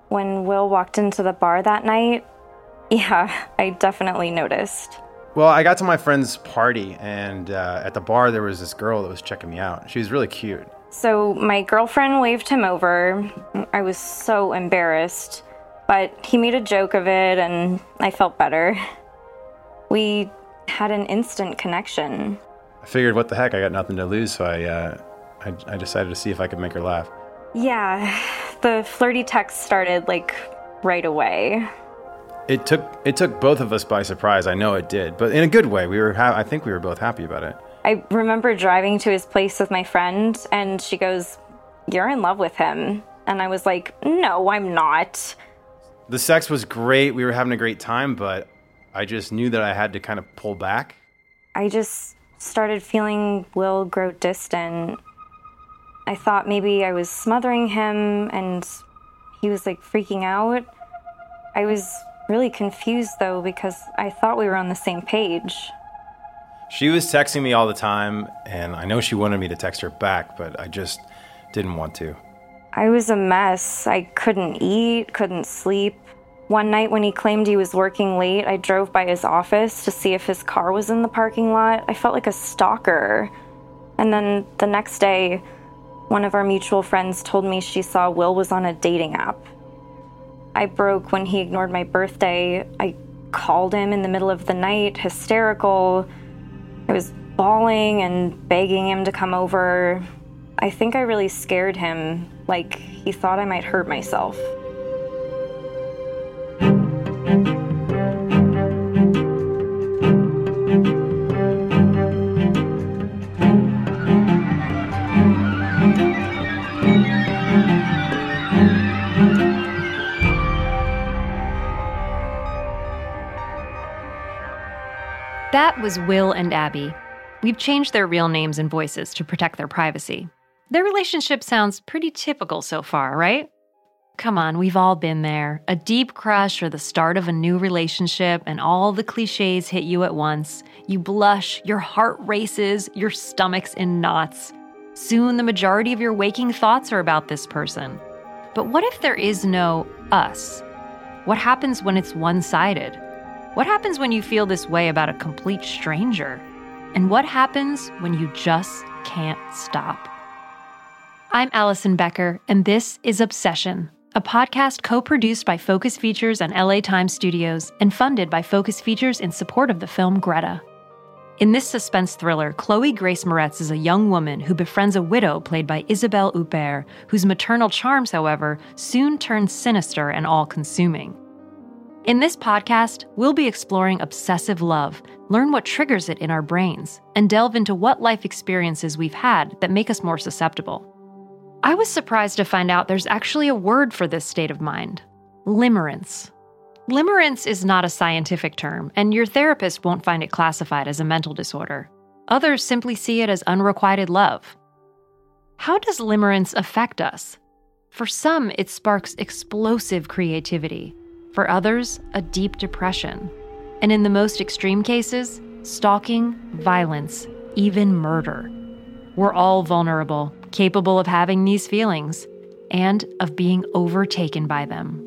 When Will walked into the bar that night, yeah, I definitely noticed. Well, I got to my friend's party, and at the bar there was this girl that was checking me out. She was really cute. So my girlfriend waved him over. I was so embarrassed, but he made a joke of it, and I felt better. We had an instant connection. I figured, what the heck, I got nothing to lose, so I decided to see if I could make her laugh. Yeah, the flirty text started, right away. It took both of us by surprise. I know it did, but in a good way. I think we were both happy about it. I remember driving to his place with my friend, and she goes, "You're in love with him." And I was like, "No, I'm not." The sex was great. We were having a great time, but I just knew that I had to kind of pull back. I just started feeling Will grow distant. I thought maybe I was smothering him and he was freaking out. I was really confused though, because I thought we were on the same page. She was texting me all the time, and I know she wanted me to text her back, but I just didn't want to. I was a mess. I couldn't eat, couldn't sleep. One night when he claimed he was working late, I drove by his office to see if his car was in the parking lot. I felt like a stalker. And then the next day, one of our mutual friends told me she saw Will was on a dating app. I broke when he ignored my birthday. I called him in the middle of the night, hysterical. I was bawling and begging him to come over. I think I really scared him, he thought I might hurt myself. That was Will and Abby. We've changed their real names and voices to protect their privacy. Their relationship sounds pretty typical so far, right? Come on, we've all been there. A deep crush or the start of a new relationship, and all the cliches hit you at once. You blush, your heart races, your stomach's in knots. Soon the majority of your waking thoughts are about this person. But what if there is no us? What happens when it's one-sided? What happens when you feel this way about a complete stranger? And what happens when you just can't stop? I'm Allison Becker, and this is Obsession, a podcast co-produced by Focus Features and LA Times Studios and funded by Focus Features in support of the film Greta. In this suspense thriller, Chloe Grace Moretz is a young woman who befriends a widow played by Isabelle Huppert, whose maternal charms, however, soon turn sinister and all-consuming. In this podcast, we'll be exploring obsessive love, learn what triggers it in our brains, and delve into what life experiences we've had that make us more susceptible. I was surprised to find out there's actually a word for this state of mind: limerence. Limerence is not a scientific term, and your therapist won't find it classified as a mental disorder. Others simply see it as unrequited love. How does limerence affect us? For some, it sparks explosive creativity. For others, a deep depression. And in the most extreme cases, stalking, violence, even murder. We're all vulnerable, capable of having these feelings, and of being overtaken by them.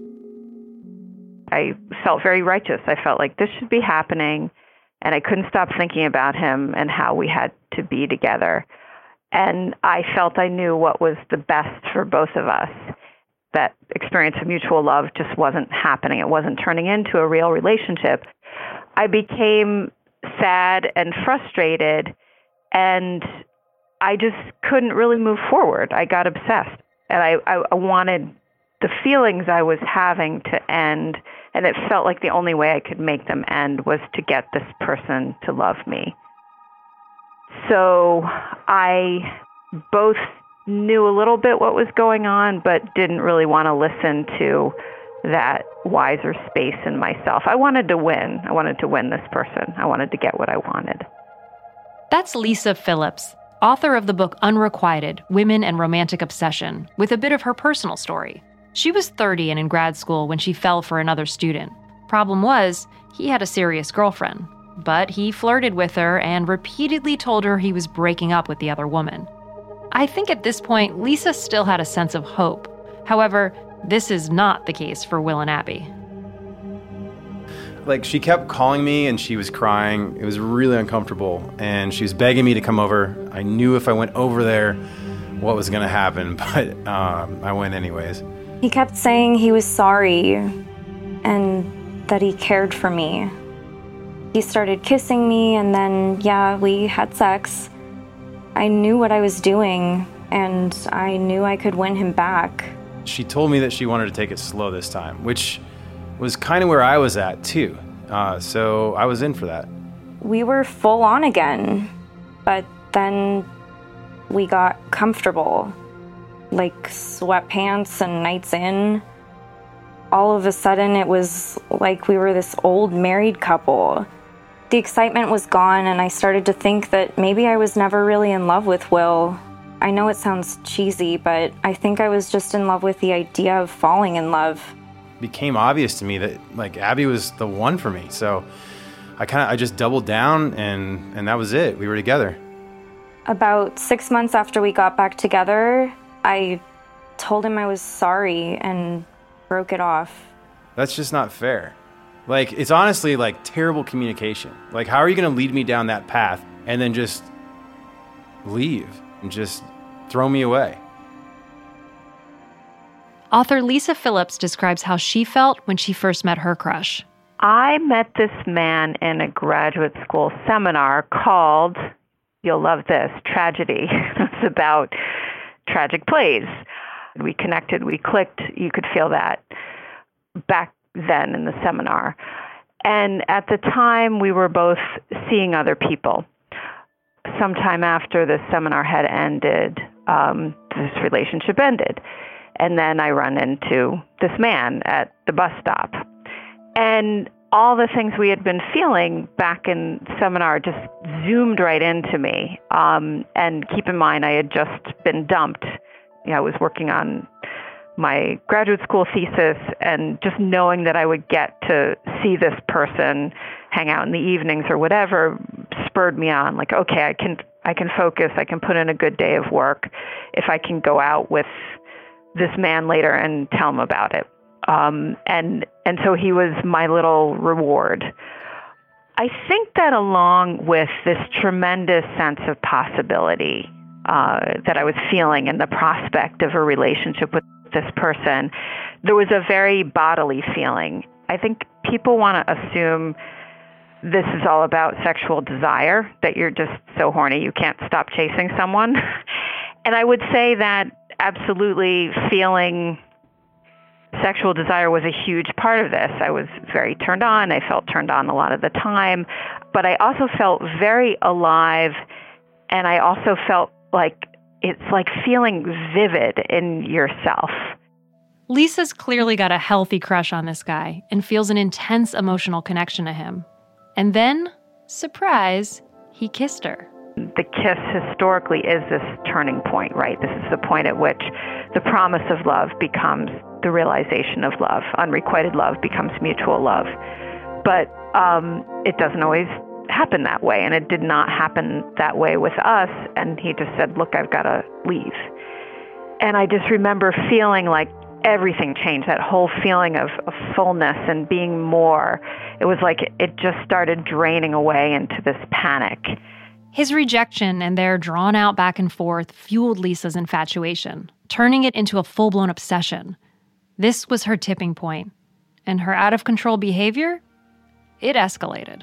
I felt very righteous. I felt like this should be happening, and I couldn't stop thinking about him and how we had to be together. And I felt I knew what was the best for both of us. That experience of mutual love just wasn't happening. It wasn't turning into a real relationship. I became sad and frustrated, and I just couldn't really move forward. I got obsessed, and I wanted the feelings I was having to end, and it felt like the only way I could make them end was to get this person to love me. So I both knew a little bit what was going on, but didn't really want to listen to that wiser space in myself. I wanted to win. I wanted to win this person. I wanted to get what I wanted. That's Lisa Phillips, author of the book Unrequited: Women and Romantic Obsession, with a bit of her personal story. She was 30 and in grad school when she fell for another student. Problem was, he had a serious girlfriend, but he flirted with her and repeatedly told her he was breaking up with the other woman. I think at this point, Lisa still had a sense of hope. However, This is not the case for Will and Abby. Like, she kept calling me and she was crying. It was really uncomfortable. And she was begging me to come over. I knew if I went over there, what was going to happen, but I went anyways. He kept saying he was sorry and that he cared for me. He started kissing me, and then, yeah, we had sex. I knew what I was doing, and I knew I could win him back. She told me that she wanted to take it slow this time, which was kind of where I was at, too. So I was in for that. We were full on again, but then we got comfortable. Like sweatpants and nights in. All of a sudden, it was like we were this old married couple. The excitement was gone, and I started to think that maybe I was never really in love with Will. I know it sounds cheesy, but I think I was just in love with the idea of falling in love. It became obvious to me that, like, Abby was the one for me. So I just doubled down, and that was it. We were together. About 6 months after we got back together, I told him I was sorry and broke it off. That's just not fair. Like, it's honestly, like, terrible communication. Like, how are you going to lead me down that path and then just leave and just throw me away? Author Lisa Phillips describes how she felt when she first met her crush. I met this man in a graduate school seminar called, you'll love this, Tragedy. It's about tragic plays. We connected, we clicked, you could feel that back then in the seminar. And at the time, we were both seeing other people. Sometime after the seminar had ended, this relationship ended. And then I run into this man at the bus stop. And all the things we had been feeling back in seminar just zoomed right into me. And keep in mind, I had just been dumped. You know, I was working on my graduate school thesis, and just knowing that I would get to see this person, hang out in the evenings or whatever, spurred me on. Like, okay, I can focus. I can put in a good day of work if I can go out with this man later and tell him about it. And so he was my little reward. I think that along with this tremendous sense of possibility that I was feeling in the prospect of a relationship with this person, there was a very bodily feeling. I think people want to assume this is all about sexual desire, that you're just so horny you can't stop chasing someone. And I would say that absolutely feeling sexual desire was a huge part of this. I was very turned on. I felt turned on a lot of the time. But I also felt very alive, and I also felt like it's like feeling vivid in yourself. Lisa's clearly got a healthy crush on this guy and feels an intense emotional connection to him. And then, surprise, he kissed her. The kiss historically is this turning point, right? This is the point at which the promise of love becomes the realization of love. Unrequited love becomes mutual love. But it doesn't always happen that way, and it did not happen that way with us. And he just said, look, I've got to leave. And I just remember feeling like everything changed, that whole feeling of fullness and being more. It was like it just started draining away into this panic. His rejection and their drawn-out back and forth fueled Lisa's infatuation, turning it into a full-blown obsession. This was her tipping point, and her out-of-control behavior, it escalated.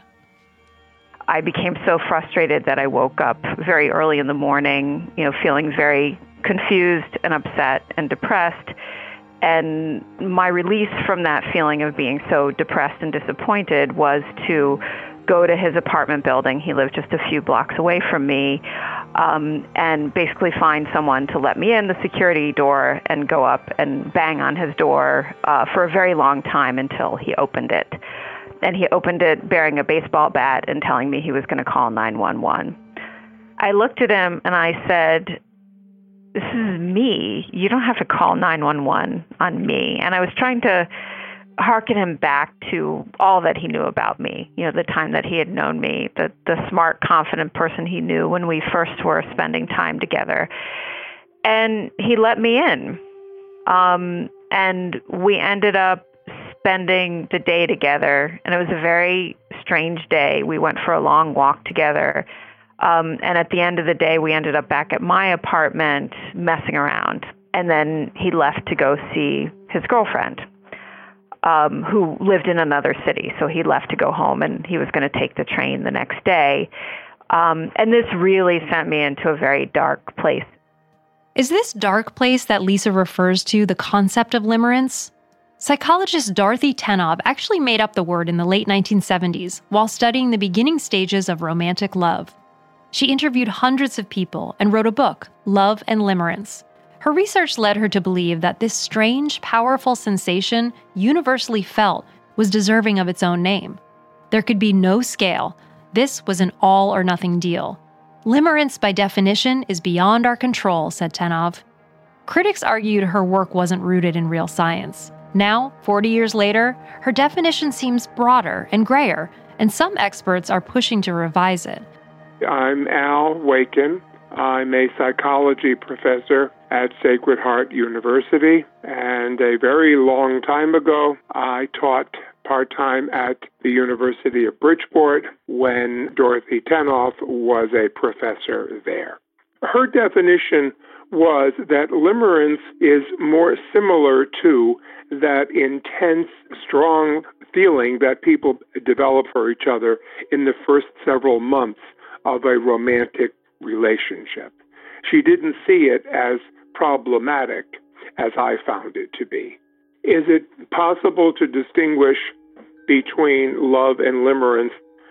I became so frustrated that I woke up very early in the morning, feeling very confused and upset and depressed. And my release from that feeling of being so depressed and disappointed was to go to his apartment building. He lived just a few blocks away from me, and basically find someone to let me in the security door and go up and bang on his door for a very long time until he opened it. And he opened it bearing a baseball bat and telling me he was going to call 911. I looked at him and I said, this is me. You don't have to call 911 on me. And I was trying to hearken him back to all that he knew about me, the time that he had known me, the smart, confident person he knew when we first were spending time together. And he let me in. And we ended up spending the day together, and it was a very strange day. We went for a long walk together, and at the end of the day, we ended up back at my apartment messing around. And then he left to go see his girlfriend, who lived in another city. So he left to go home, and he was going to take the train the next day. And this really sent me into a very dark place. Is this dark place that Lisa refers to the concept of limerence? Psychologist Dorothy Tennov actually made up the word in the late 1970s while studying the beginning stages of romantic love. She interviewed hundreds of people and wrote a book, Love and Limerence. Her research led her to believe that this strange, powerful sensation, universally felt, was deserving of its own name. There could be no scale. This was an all-or-nothing deal. Limerence, by definition, is beyond our control, said Tennov. Critics argued her work wasn't rooted in real science. Now, 40 years later, her definition seems broader and grayer, and some experts are pushing to revise it. I'm Al Wakin. I'm a psychology professor at Sacred Heart University, and a very long time ago, I taught part-time at the University of Bridgeport when Dorothy Tennov was a professor there. Her definition was that limerence is more similar to that intense, strong feeling that people develop for each other in the first several months of a romantic relationship. She didn't see it as problematic as I found it to be. Is it possible to distinguish between love and limerence?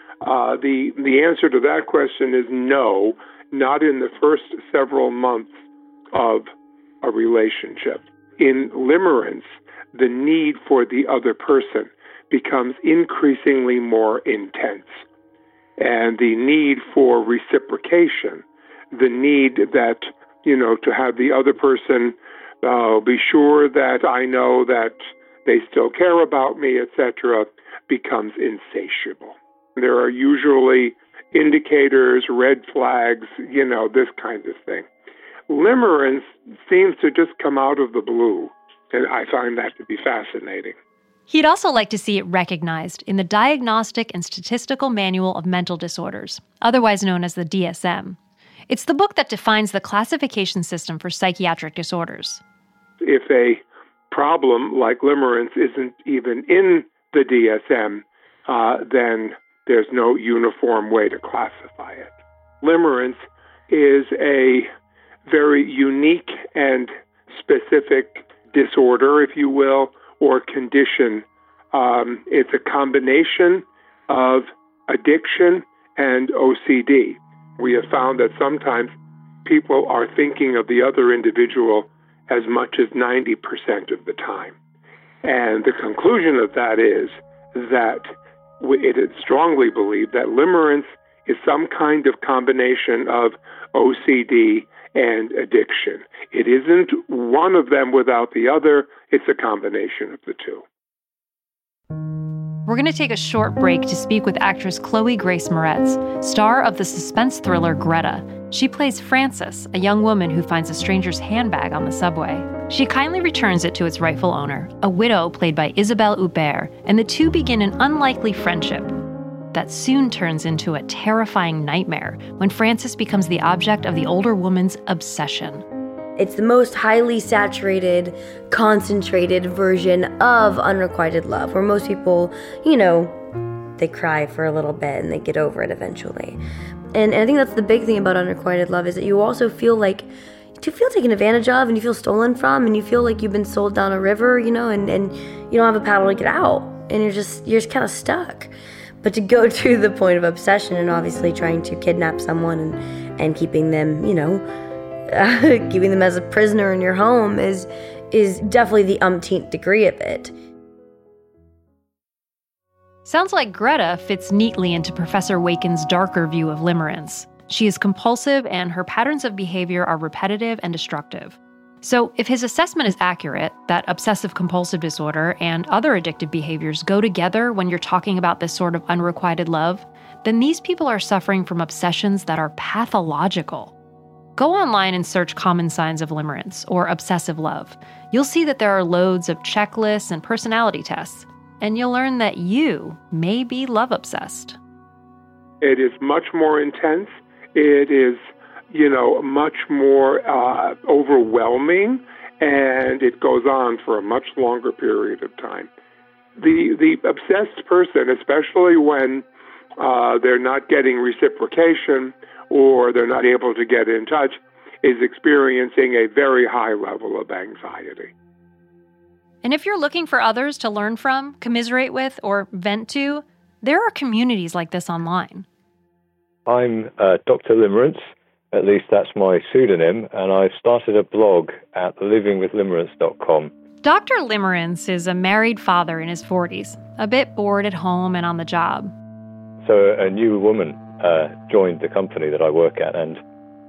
The answer to that question is no, not in the first several months of a relationship. In limerence, the need for the other person becomes increasingly more intense. And the need for reciprocation, the need that, to have the other person be sure that I know that they still care about me, etc., becomes insatiable. There are usually indicators, red flags, this kind of thing. Limerence seems to just come out of the blue, and I find that to be fascinating. He'd also like to see it recognized in the Diagnostic and Statistical Manual of Mental Disorders, otherwise known as the DSM. It's the book that defines the classification system for psychiatric disorders. If a problem like limerence isn't even in the DSM, then there's no uniform way to classify it. Limerence is a very unique and specific disorder, if you will, or condition. It's a combination of addiction and OCD. We have found that sometimes people are thinking of the other individual as much as 90% of the time. And the conclusion of that is that it is strongly believed that limerence is some kind of combination of OCD and addiction. It isn't one of them without the other, it's a combination of the two. We're going to take a short break to speak with actress Chloe Grace Moretz, star of the suspense thriller Greta. She plays Frances, a young woman who finds a stranger's handbag on the subway. She kindly returns it to its rightful owner, a widow played by Isabelle Huppert, and the two begin an unlikely friendship that soon turns into a terrifying nightmare when Frances becomes the object of the older woman's obsession. It's the most highly saturated, concentrated version of unrequited love, where most people, they cry for a little bit and they get over it eventually. And I think that's the big thing about unrequited love, is that you also feel like, you feel taken advantage of, and you feel stolen from, and you feel like you've been sold down a river, and you don't have a paddle to get out, and you're just kind of stuck. But to go to the point of obsession and obviously trying to kidnap someone and keeping them, keeping them as a prisoner in your home is definitely the umpteenth degree of it. Sounds like Greta fits neatly into Professor Wakin's darker view of limerence. She is compulsive, and her patterns of behavior are repetitive and destructive. So if his assessment is accurate, that obsessive-compulsive disorder and other addictive behaviors go together when you're talking about this sort of unrequited love, then these people are suffering from obsessions that are pathological. Go online and search common signs of limerence or obsessive love. You'll see that there are loads of checklists and personality tests, and you'll learn that you may be love obsessed. It is much more intense. It is, much more overwhelming, and it goes on for a much longer period of time. The obsessed person, especially when they're not getting reciprocation or they're not able to get in touch, is experiencing a very high level of anxiety. And if you're looking for others to learn from, commiserate with, or vent to, there are communities like this online. I'm Dr. Limerence, at least that's my pseudonym, and I've started a blog at livingwithlimerence.com. Dr. Limerence is a married father in his 40s, a bit bored at home and on the job. So a new woman joined the company that I work at, and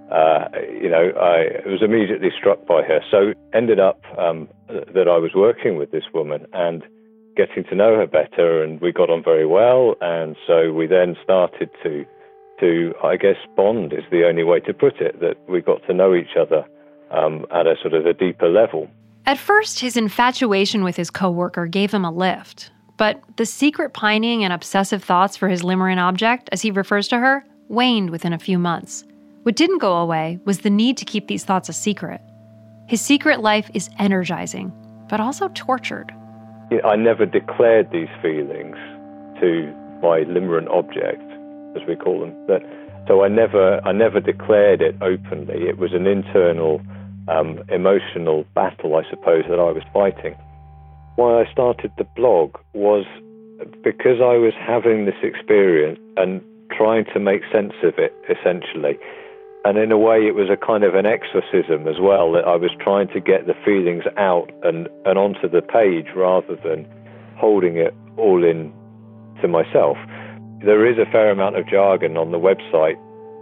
I was immediately struck by her. So ended up that I was working with this woman and getting to know her better, and we got on very well. And so we then started to I guess, bond is the only way to put it, that we got to know each other at a sort of a deeper level. At first, his infatuation with his coworker gave him a lift. But the secret pining and obsessive thoughts for his limerent object, as he refers to her, waned within a few months. What didn't go away was the need to keep these thoughts a secret. His secret life is energizing, but also tortured. I never declared these feelings to my limerent object, as we call them. So I never declared it openly. It was an internal emotional battle, I suppose, that I was fighting. Why I started the blog was because I was having this experience and trying to make sense of it, essentially. And in a way, it was a kind of an exorcism as well, that I was trying to get the feelings out and onto the page rather than holding it all in to myself. There is a fair amount of jargon on the website,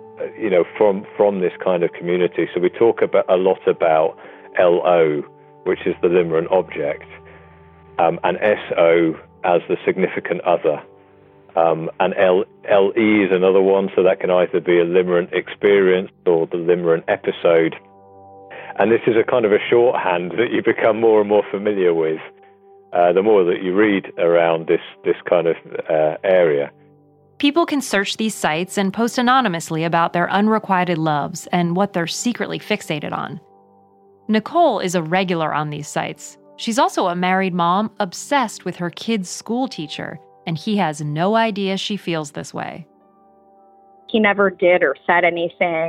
from this kind of community. So we talk a lot about LO, which is the limerent object, and SO as the significant other. And LE is another one, so that can either be a limerent experience or the limerent episode. And this is a kind of a shorthand that you become more and more familiar with the more that you read around this kind of area. People can search these sites and post anonymously about their unrequited loves and what they're secretly fixated on. Nicole is a regular on these sites. She's also a married mom obsessed with her kid's school teacher, and he has no idea she feels this way. He never did or said anything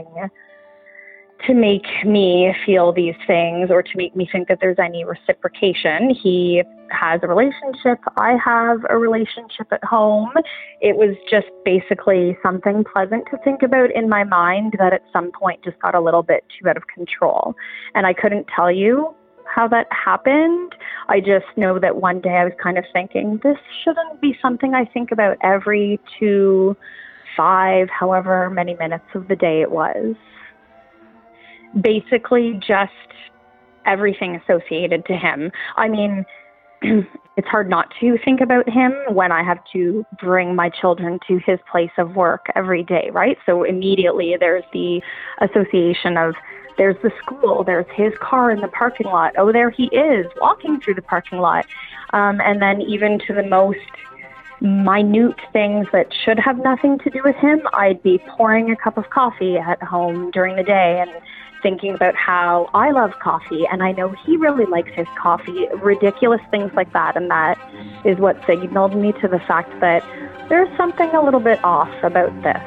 to make me feel these things or to make me think that there's any reciprocation. He has a relationship. I have a relationship at home. It was just basically something pleasant to think about in my mind that at some point just got a little bit too out of control. And I couldn't tell you how that happened. I just know that one day I was kind of thinking, this shouldn't be something I think about every 2, 5, however many minutes of the day it was. Basically just everything associated to him. I mean, it's hard not to think about him when I have to bring my children to his place of work every day, right? So immediately there's the association of there's the school, there's his car in the parking lot. Oh, there he is walking through the parking lot. And then even to the most minute things that should have nothing to do with him, I'd be pouring a cup of coffee at home during the day and thinking about how I love coffee and I know he really likes his coffee, ridiculous things like that. And that is what signaled me to the fact that there's something a little bit off about this.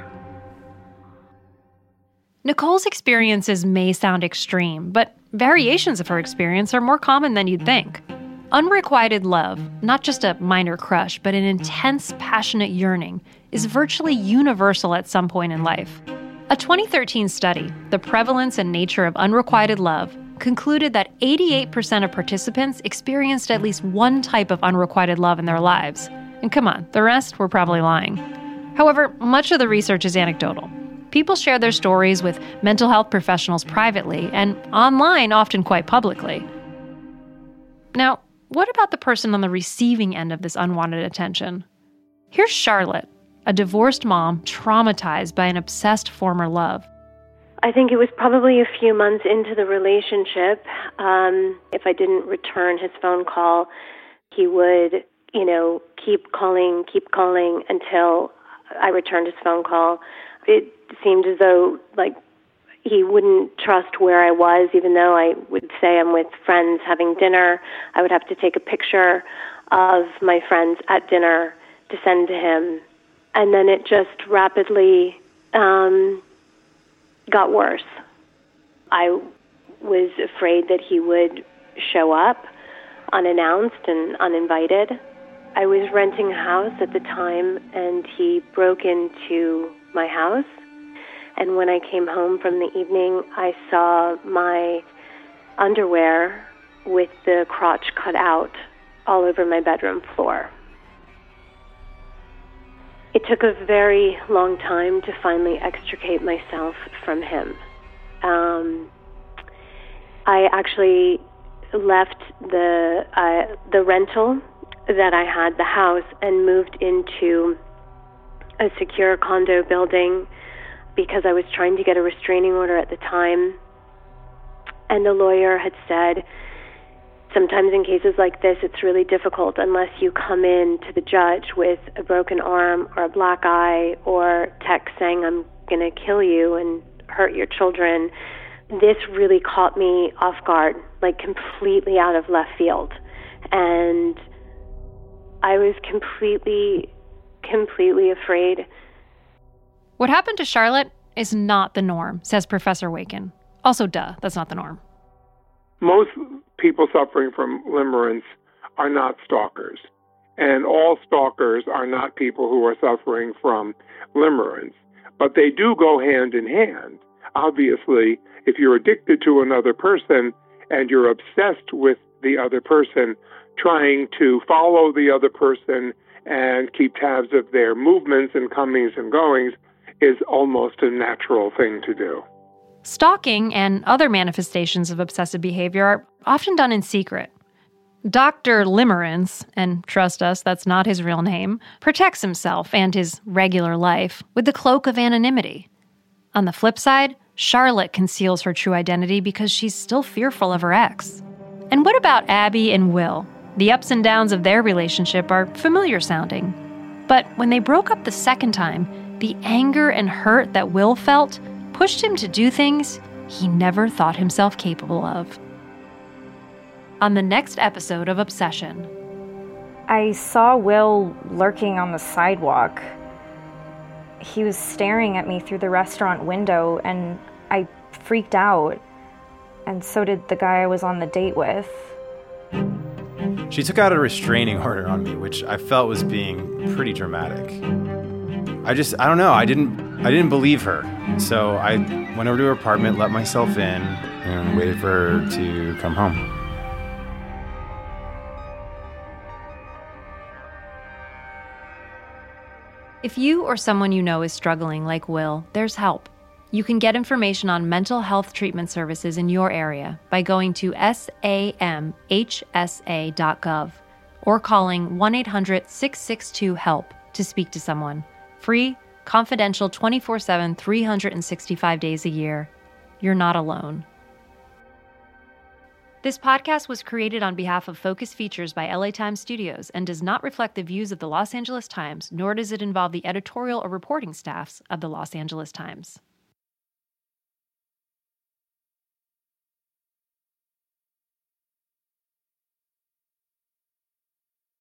Nicole's experiences may sound extreme, but variations of her experience are more common than you'd think. Unrequited love, not just a minor crush, but an intense, passionate yearning, is virtually universal at some point in life. A 2013 study, The Prevalence and Nature of Unrequited Love, concluded that 88% of participants experienced at least one type of unrequited love in their lives. And come on, the rest were probably lying. However, much of the research is anecdotal. People share their stories with mental health professionals privately and online, often quite publicly. Now, what about the person on the receiving end of this unwanted attention? Here's Charlotte, a divorced mom traumatized by an obsessed former love. I think it was probably a few months into the relationship. If I didn't return his phone call, he would, keep calling until I returned his phone call. It seemed as though, he wouldn't trust where I was, even though I would say I'm with friends having dinner. I would have to take a picture of my friends at dinner to send to him. And then it just rapidly got worse. I was afraid that he would show up unannounced and uninvited. I was renting a house at the time, and he broke into my house. And when I came home from the evening, I saw my underwear with the crotch cut out all over my bedroom floor. It took a very long time to finally extricate myself from him. I actually left the rental that I had, the house, and moved into a secure condo building because I was trying to get a restraining order at the time. And the lawyer had said, sometimes in cases like this, it's really difficult unless you come in to the judge with a broken arm or a black eye or text saying, I'm going to kill you and hurt your children. This really caught me off guard, completely out of left field. And I was completely afraid. What happened to Charlotte is not the norm, says Professor Wakin. Also, that's not the norm. Most people suffering from limerence are not stalkers. And all stalkers are not people who are suffering from limerence. But they do go hand in hand. Obviously, if you're addicted to another person and you're obsessed with the other person, trying to follow the other person and keep tabs of their movements and comings and goings is almost a natural thing to do. Stalking and other manifestations of obsessive behavior are often done in secret. Dr. Limerence, and trust us, that's not his real name, protects himself and his regular life with the cloak of anonymity. On the flip side, Charlotte conceals her true identity because she's still fearful of her ex. And what about Abby and Will? The ups and downs of their relationship are familiar sounding. But when they broke up the second time, the anger and hurt that Will felt pushed him to do things he never thought himself capable of. On the next episode of Obsession. I saw Will lurking on the sidewalk. He was staring at me through the restaurant window, and I freaked out. And so did the guy I was on the date with. She took out a restraining order on me, which I felt was being pretty dramatic. I don't know. I didn't believe her. So I went over to her apartment, let myself in, and waited for her to come home. If you or someone you know is struggling like Will, there's help. You can get information on mental health treatment services in your area by going to samhsa.gov or calling 1-800-662-HELP to speak to someone. Free, confidential, 24/7, 365 days a year. You're not alone. This podcast was created on behalf of Focus Features by LA Times Studios and does not reflect the views of the Los Angeles Times, nor does it involve the editorial or reporting staffs of the Los Angeles Times.